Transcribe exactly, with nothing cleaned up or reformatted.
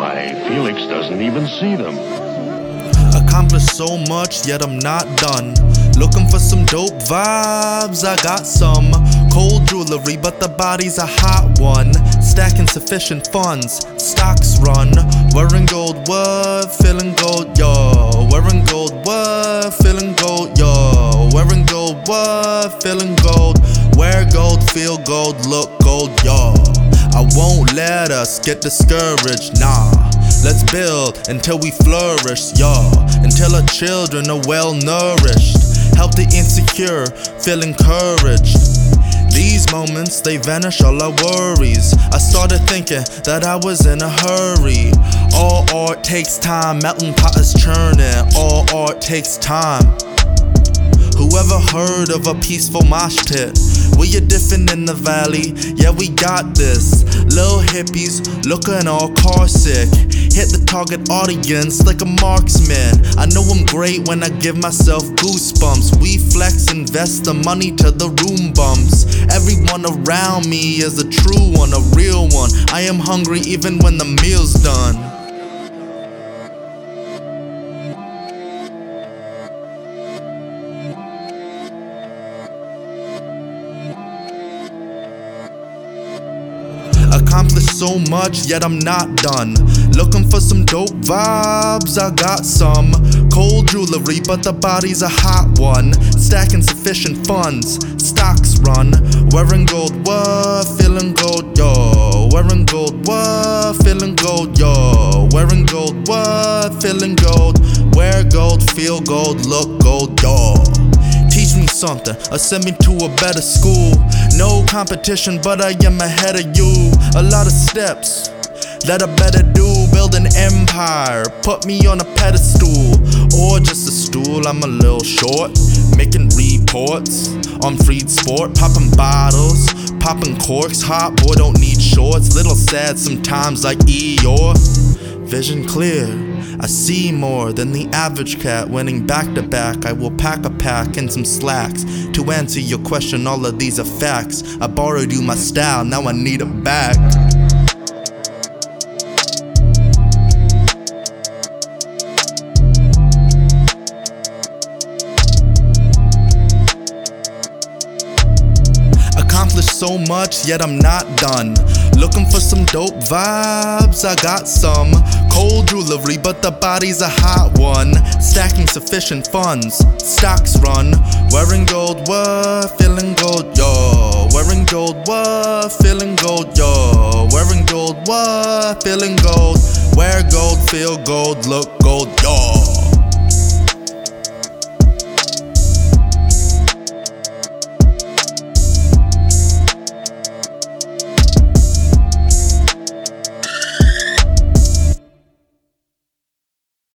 Why, Felix doesn't even see them. Accomplished so much, yet I'm not done. Looking for some dope vibes, I got some. Cold jewelry, but the body's a hot one. Stacking sufficient funds, stocks run. Wearing gold, what? Feeling gold, yo. Wearing gold, what? Feeling gold, yo. Wearing gold, what? Feeling gold. Wear gold, feel gold, look gold, yo. I won't let us get discouraged, nah. Let's build until we flourish, y'all. Until our children are well nourished. Help the insecure feel encouraged. These moments, they vanish all our worries. I started thinking that I was in a hurry. All art takes time, melting pot is churning. All art takes time. Whoever heard of a peaceful mosh pit? We are different in the valley, yeah we got this. Little hippies looking all car sick. Hit the target audience like a marksman. I know I'm great when I give myself goosebumps. We flex, invest the money to the room bumps. Everyone around me is a true one, a real one. I am hungry even when the meal's done. Accomplished so much, yet I'm not done. Looking for some dope vibes, I got some. Cold jewelry, but the body's a hot one. Stacking sufficient funds, stocks run. Wearing gold, what? Feeling gold, yo. Wearing gold, what? Feeling gold, yo. Wearing gold, what? Feeling gold. Wear gold, feel gold, look gold, yo. Teach me something, or send me to a better school. No competition, but I am ahead of you. A lot of steps that I better do. Build an empire, put me on a pedestal. Or just a stool, I'm a little short. Making reports on Freed Sport. Popping bottles, popping corks. Hot boy don't need shorts. Little sad sometimes like Eeyore. Vision clear, I see more than the average cat. Winning back to back, I will pack a pack and some slacks. To answer your question, all of these are facts. I borrowed you my style, now I need it back. Accomplished so much, yet I'm not done. Looking for some dope vibes, I got some. Cold jewelry, but the body's a hot one. Stacking sufficient funds, stocks run. Wearing gold, what? Feeling gold, yo. Wearing gold, what? Feeling gold, yo. Wearing gold, what? Feeling gold. Wear gold, feel gold, look gold.